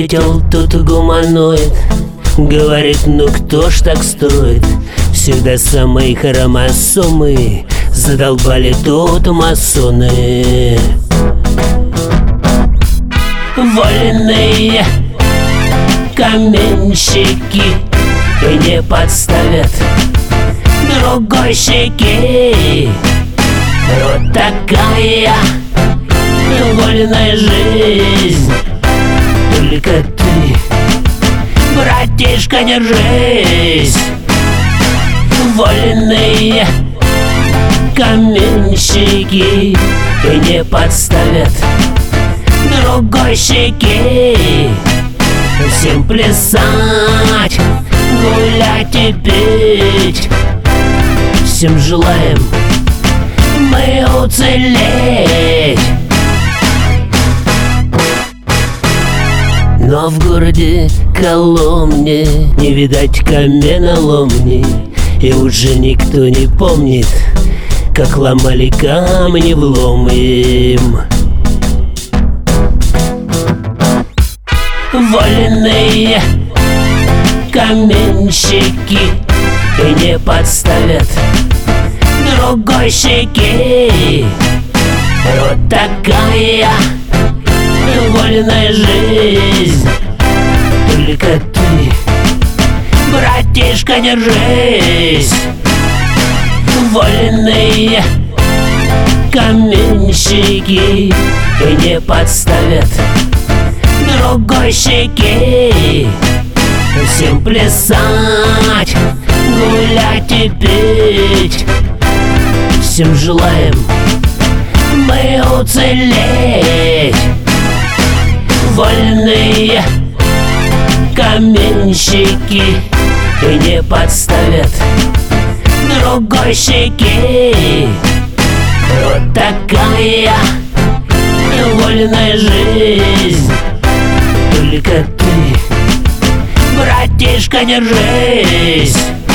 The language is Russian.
Прилетел тут гуманоид, говорит, ну кто ж так строит? Всегда самые хромосомы, задолбали тут масоны. Вольные каменщики и не подставят другой щеки. Вот такая вольная жизнь. Только ты, братишка, держись. Вольные каменщики и не подставят другой щеки. Всем плясать, гулять и петь. Всем желаем мы уцелеть. Но в городе Коломне не видать каменоломни, и уже никто не помнит, как ломали камни в лом им. Вольные каменщики и не подставят другой щеки. Вот такая вольная жизнь. Только ты, братишка, держись. Вольные каменщики и не подставят другой щеки. Всем плясать, гулять и петь. Всем желаем мы уцелеть. Вольные каменщики и не подставят другой щеки. Вот такая вольная жизнь. Только ты, братишка, держись.